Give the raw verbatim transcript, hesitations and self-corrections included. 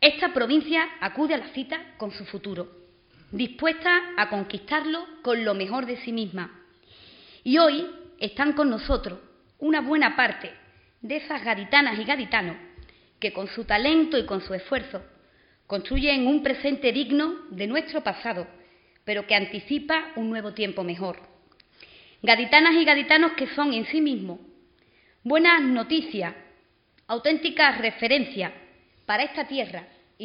esta provincia acude a la cita con su futuro, dispuesta a conquistarlo con lo mejor de sí misma. Y hoy están con nosotros una buena parte de esas gaditanas y gaditanos que con su talento y con su esfuerzo construyen un presente digno de nuestro pasado, pero que anticipa un nuevo tiempo mejor. Gaditanas y gaditanos que son en sí mismos buenas noticias, auténticas referencias para esta tierra